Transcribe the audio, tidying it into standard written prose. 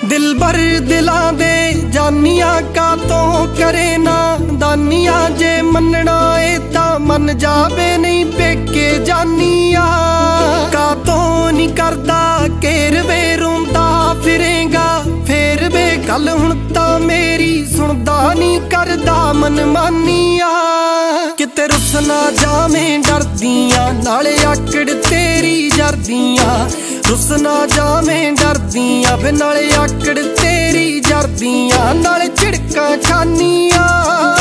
दिल भर दिलां दे जानिया का तो करे ना दानिया, जे मनना ए तां मन जावे नहीं पेके जानिया। का तो नहीं करदा केर वे रोंदा फिरेगा फेर वे गल हुण तां मेरी सुनदा नहीं करदा मन मानिया। किते रुस ना जावें डरदियां नाले आकड़ तेरी जरदियां, रुस ना जावें डरदियां वे नाले आकड़ तेरी जरदियां, नाले झिड़कां खानियां।